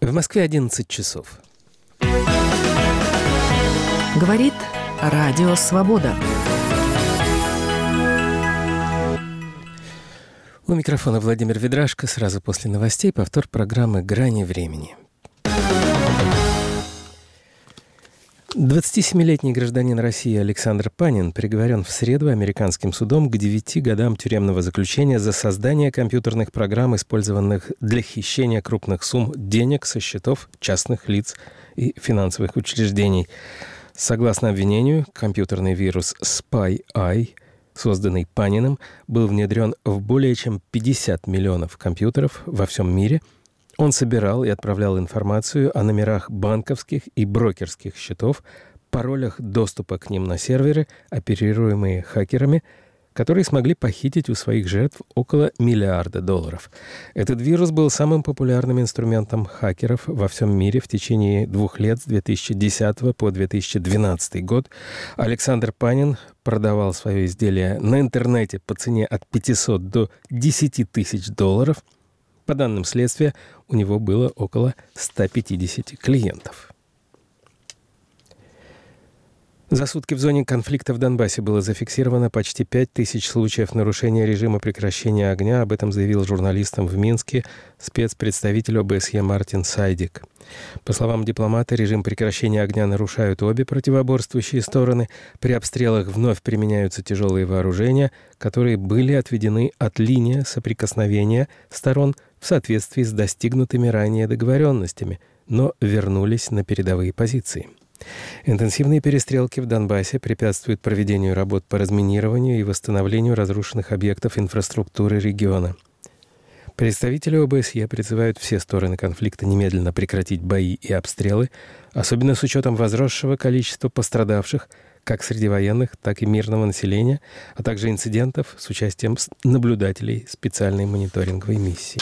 В Москве 11 часов. Говорит Радио Свобода. У микрофона Владимир Ведрашко. Сразу после новостей повтор программы «Грани времени». 27-летний гражданин России Александр Панин приговорен в среду американским судом к 9 годам тюремного заключения за создание компьютерных программ, использованных для хищения крупных сумм денег со счетов частных лиц и финансовых учреждений. Согласно обвинению, компьютерный вирус Spy-Eye, созданный Паниным, был внедрен в более чем 50 миллионов компьютеров во всем мире. Он собирал и отправлял информацию о номерах банковских и брокерских счетов, паролях доступа к ним на серверы, оперируемые хакерами, которые смогли похитить у своих жертв около $1 миллиарда. Этот вирус был самым популярным инструментом хакеров во всем мире в течение 2 лет с 2010 по 2012 год. Александр Панин продавал свое изделие на интернете по цене от $500 до $10 тысяч. По данным следствия, у него было около 150 клиентов. За сутки в зоне конфликта в Донбассе было зафиксировано почти 5000 случаев нарушения режима прекращения огня. Об этом заявил журналистам в Минске спецпредставитель ОБСЕ Мартин Сайдик. По словам дипломата, режим прекращения огня нарушают обе противоборствующие стороны. При обстрелах вновь применяются тяжелые вооружения, которые были отведены от линии соприкосновения сторон в соответствии с достигнутыми ранее договоренностями, но вернулись на передовые позиции. Интенсивные перестрелки в Донбассе препятствуют проведению работ по разминированию и восстановлению разрушенных объектов инфраструктуры региона. Представители ОБСЕ призывают все стороны конфликта немедленно прекратить бои и обстрелы, особенно с учетом возросшего количества пострадавших как среди военных, так и мирного населения, а также инцидентов с участием наблюдателей специальной мониторинговой миссии.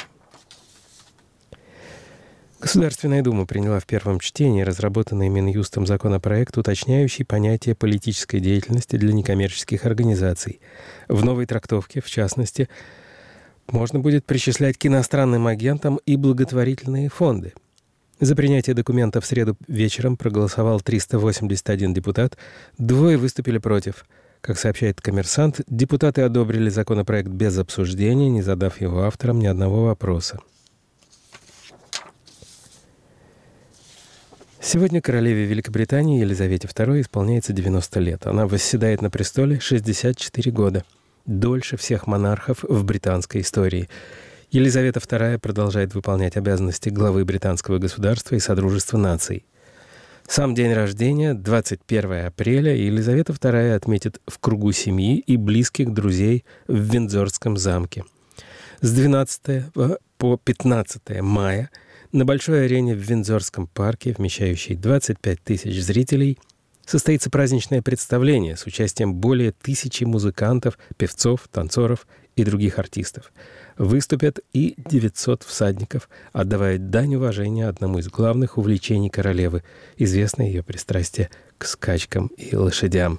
Государственная Дума приняла в первом чтении разработанный Минюстом законопроект, уточняющий понятие политической деятельности для некоммерческих организаций. В новой трактовке, в частности, можно будет причислять к иностранным агентам и благотворительные фонды. За принятие документа в среду вечером проголосовал 381 депутат, 2 выступили против. Как сообщает «Коммерсант», депутаты одобрили законопроект без обсуждения, не задав его авторам ни одного вопроса. Сегодня королеве Великобритании Елизавете II исполняется 90 лет. Она восседает на престоле 64 года. Дольше всех монархов в британской истории. Елизавета II продолжает выполнять обязанности главы британского государства и Содружества наций. Сам день рождения, 21 апреля, Елизавета II отметит в кругу семьи и близких друзей в Виндзорском замке. С 12 по 15 мая на большой арене в Виндзорском парке, вмещающей 25 тысяч зрителей, состоится праздничное представление с участием более 1000 музыкантов, певцов, танцоров и других артистов. Выступят и 900 всадников, отдавая дань уважения одному из главных увлечений королевы, известное ее пристрастие к скачкам и лошадям.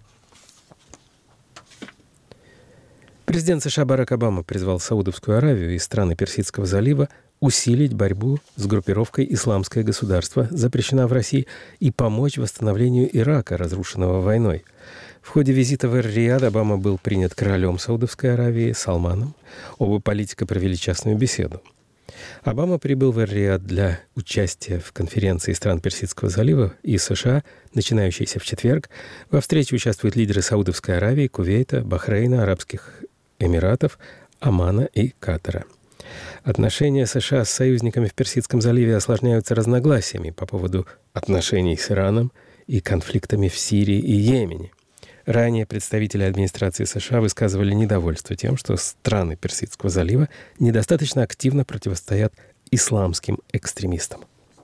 Президент США Барак Обама призвал Саудовскую Аравию и страны Персидского залива усилить борьбу с группировкой «Исламское государство», запрещена в России, и помочь восстановлению Ирака, разрушенного войной. В ходе визита в Эр-Рияд Обама был принят королем Саудовской Аравии Салманом. Оба политика провели частную беседу. Обама прибыл в Эр-Рияд для участия в конференции стран Персидского залива и США, начинающейся в четверг. Во встрече участвуют лидеры Саудовской Аравии, Кувейта, Бахрейна, Арабских Эмиратов, Омана и Катара. Отношения США с союзниками в Персидском заливе осложняются разногласиями по поводу отношений с Ираном и конфликтами в Сирии и Йемене. Ранее представители администрации США высказывали недовольство тем, что страны Персидского залива недостаточно активно противостоят исламским экстремистам.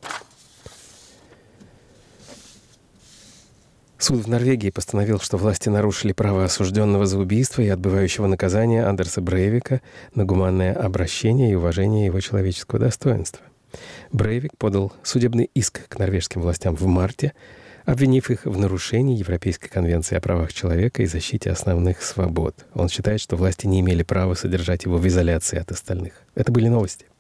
Суд в Норвегии постановил, что власти нарушили право осужденного за убийство и отбывающего наказание Андерса Брейвика на гуманное обращение и уважение его человеческого достоинства. Брейвик подал судебный иск к норвежским властям в марте, обвинив их в нарушении Европейской конвенции о правах человека и защите основных свобод. Он считает, что власти не имели права содержать его в изоляции от остальных. Это были новости.